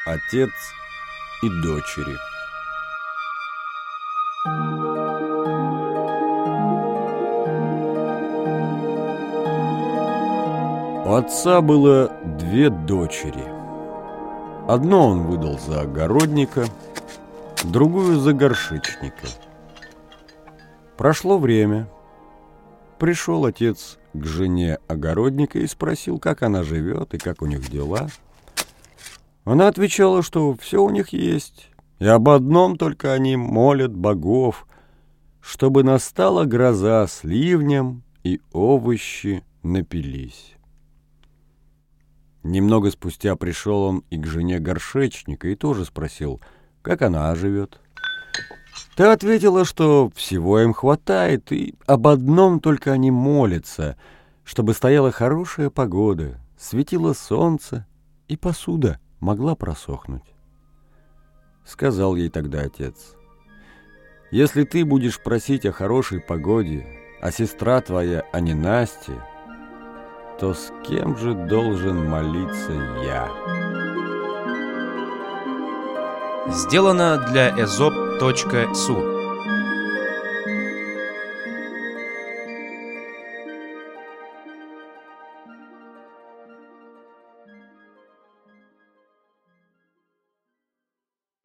Отец и дочери. У отца было две дочери. Одну он выдал за огородника, другую за горшечника. Прошло время. Пришел отец к жене огородника и спросил, как она живет и как у них дела. Она отвечала, что все у них есть, и об одном только они молят богов, чтобы настала гроза с ливнем и овощи напились. Немного спустя пришел он и к жене горшечника и тоже спросил, как она живет. Та ответила, что всего им хватает, и об одном только они молятся, чтобы стояла хорошая погода, светило солнце, и посуда могла просохнуть. Сказал ей тогда отец: «Если ты будешь просить о хорошей погоде, а сестра твоя о ненастье, то с кем же должен молиться я?» Сделано для Эзоп.су.